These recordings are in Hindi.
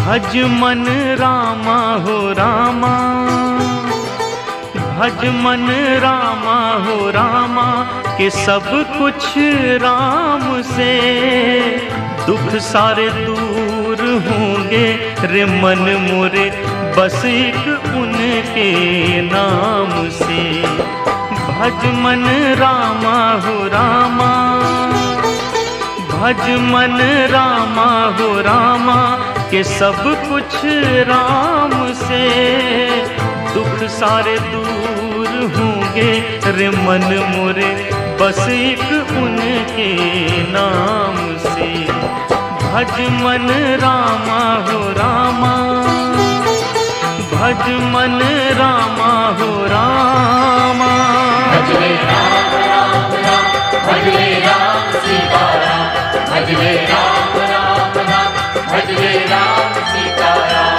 भज मन रामा हो रामा, भज मन रामा हो रामा, के सब कुछ राम से दुख सारे दूर होंगे रे मन मोरे, बस एक उनके नाम से। भज मन रामा हो रामा, भज मन रामा हो रामा, के सब कुछ राम से दुख सारे दूर होंगे रे मन मोरे, बस एक उनके नाम से। भज मन रामा हो रामा, भज मन रामा हो रामा। भज ले राम राम राम, भज ले राम सीता राम, भज ले राम राम राम, भज ले राम सीता राम।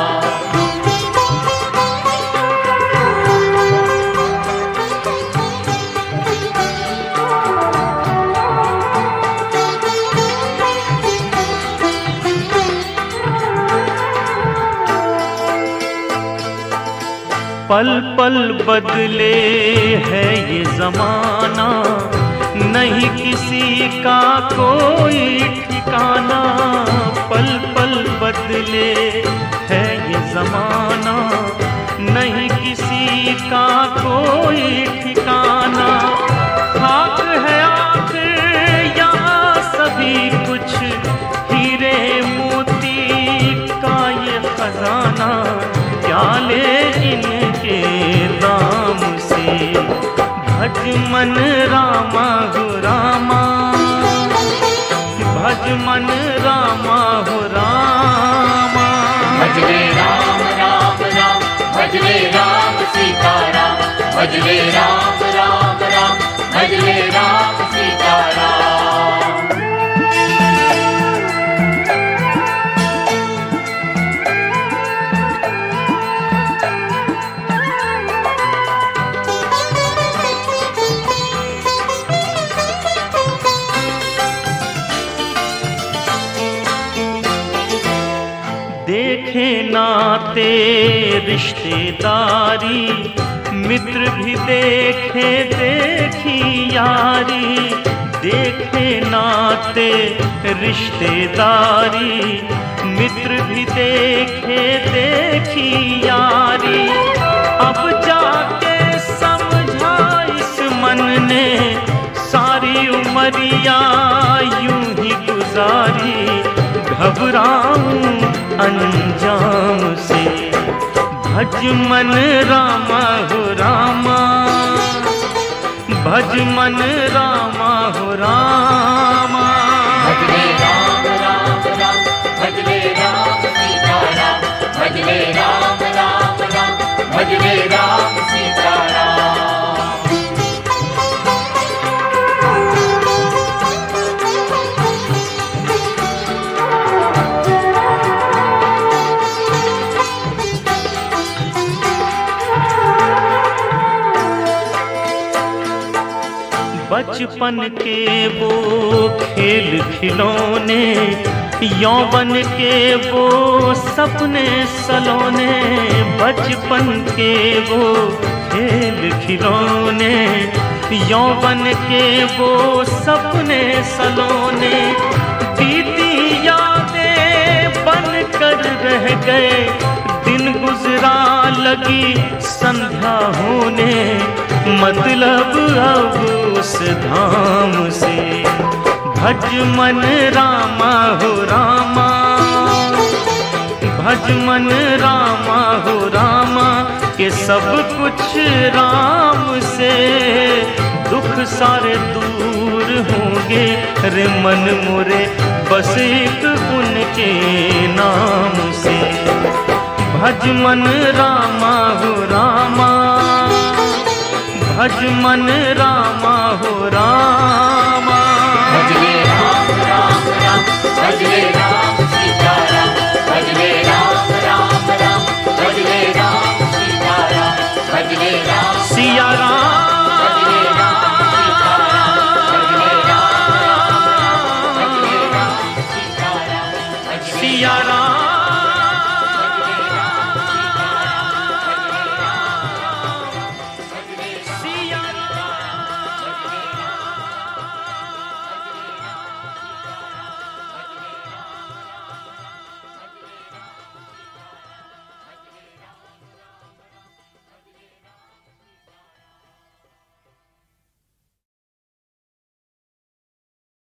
पल पल बदले है ये जमाना, नहीं किसी का कोई ठिकाना। पल पल बदले है ये जमाना, नहीं किसी का कोई ठिकाना। खाक है आखिर यहाँ सभी कुछ, हीरे मोती का ये खजाना, क्या ले इनके दाम से। भज मन रामा हो रामा, भज मन रामा हो रामा। भज ले राम राम राम, भज ले राम सीता राम, भज ले राम राम राम, भज ले राम सीता राम। देखे नाते रिश्तेदारी, मित्र भी देखे देखी यारी। देखे नाते रिश्तेदारी, मित्र भी देखे देखी यारी। अब जाके समझा इस मन ने, सारी उमरिया यूं ही गुजारी। घबराऊं अंजाम से, भज मन रामा हो रामा, भज मन रामा हो रामा। भज ले राम राम राम, भज ले राम सीता राम, भज ले राम राम राम, भज ले राम सीता राम। बचपन के वो खेल खिलौने, यौवन के वो सपने सलोने। बचपन के वो खेल खिलौने, यौवन के वो सपने सलोने। बीती यादें बन कर रह गए, दिन गुजरा लगी संध्या होने। मतलब अब उस धाम से, भज मन रामा हो रामा, भज मन रामा हो रामा, के सब कुछ राम से दुख सारे दूर होंगे रे मन मोरे, बस एक उनके नाम से। भज मन रामा हो रामा, भज मन रामा हो रामा। भज ले राम राम राम, भज ले